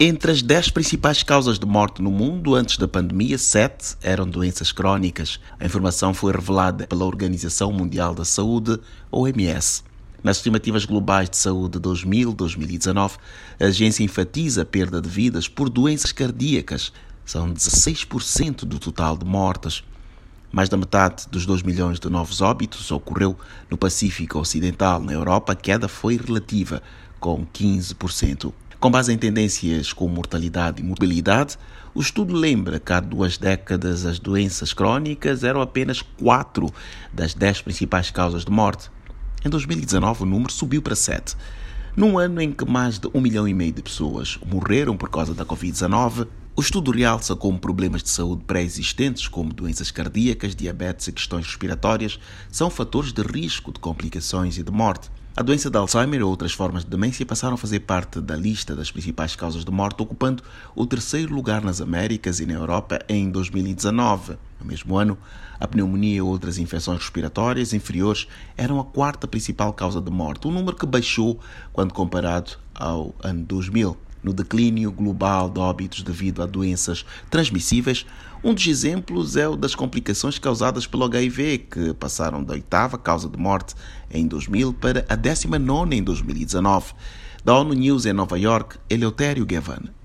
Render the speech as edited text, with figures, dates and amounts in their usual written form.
Entre as 10 principais causas de morte no mundo antes da pandemia, 7 eram doenças crónicas. A informação foi revelada pela Organização Mundial da Saúde, OMS. Nas estimativas globais de saúde de 2000-2019, a agência enfatiza a perda de vidas por doenças cardíacas. São 16% do total de mortes. Mais da metade dos 2 milhões de novos óbitos ocorreu no Pacífico Ocidental. Na Europa, a queda foi relativa, com 15%. Com base em tendências como mortalidade e morbilidade, o estudo lembra que há 2 décadas as doenças crónicas eram apenas 4 das 10 principais causas de morte. Em 2019, o número subiu para 7. Num ano em que mais de 1,5 milhão de pessoas morreram por causa da Covid-19, o estudo realça como problemas de saúde pré-existentes, como doenças cardíacas, diabetes e questões respiratórias, são fatores de risco de complicações e de morte. A doença de Alzheimer e outras formas de demência passaram a fazer parte da lista das principais causas de morte, ocupando o 3º lugar nas Américas e na Europa em 2019. No mesmo ano, a pneumonia e outras infecções respiratórias inferiores eram a 4ª principal causa de morte, um número que baixou quando comparado ao ano 2000. No declínio global de óbitos devido a doenças transmissíveis, um dos exemplos é o das complicações causadas pelo HIV, que passaram da 8ª causa de morte em 2000 para a 19ª em 2019. Da ONU News em Nova York, Eleutério Gavan.